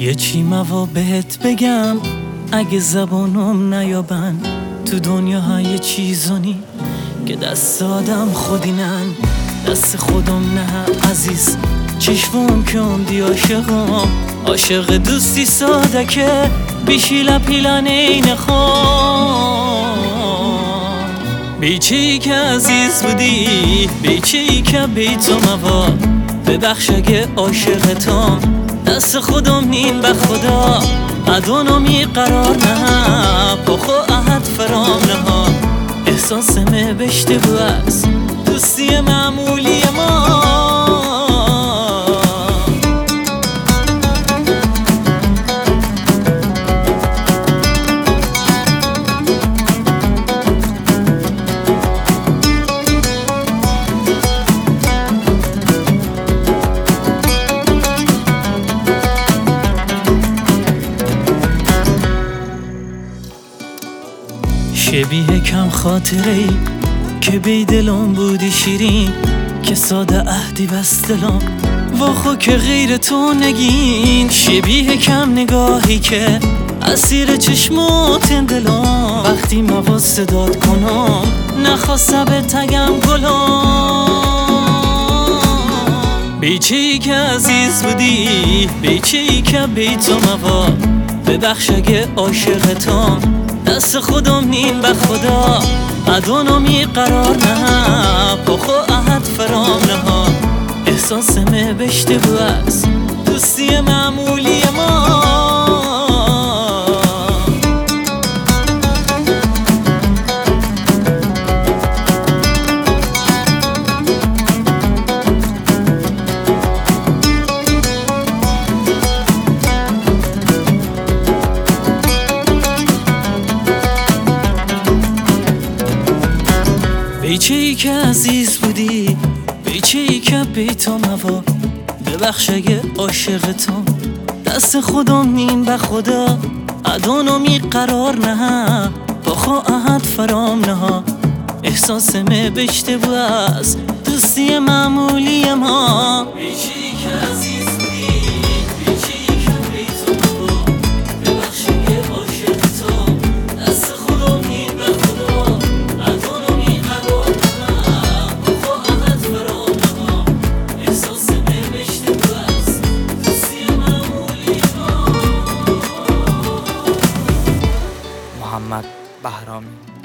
یه چی موا بهت بگم اگه زبانم نیابن، تو دنیا ها یه چیزانی که دست آدم خودینن، دست خودم نه عزیز. چشمم کن دی عاشق دوستی ساده که بیشیل پیلان این خون. بیچی که عزیز بودی، بیچی که بی تو موا، ببخش اگه عاشقتم، دست خودم نین به خدا. ادونمی قرار نه پخو احد فرام نه، احساسمه بشته بو از دوستی معمولی ما. شبیه کم خاطره ای که بی دلم بودی شیرین، که ساده عهدی بس دلم واخو که غیر تو نگین. شبیه کم نگاهی که اسیر چشمات دلم، وقتی موا صدات کنم نخواسته به تگم گلم. بیچی که عزیز بودی، بیچی که بی تو موا، ببخش اگه عاشقتم، دست خودم نین به خدا. ادونمی قرار نه پخو احد فرام نه، احساسمه بشته بو از دوستی معمولی ما. بیچی که عزیز بودی، بیچی که بی تو موا، ببخش اگه عاشقتم، دست خودم نین به خدا. ادونمی قرار نه بخو احد فرام نه، احساسمه بشته بو از دوستی معمولی ما. بیچی که عزیز بودی، بیچی که بی تو موا، ببخش اگه عاشقتم، دست خودم نین به خدا. محمد بهرامی.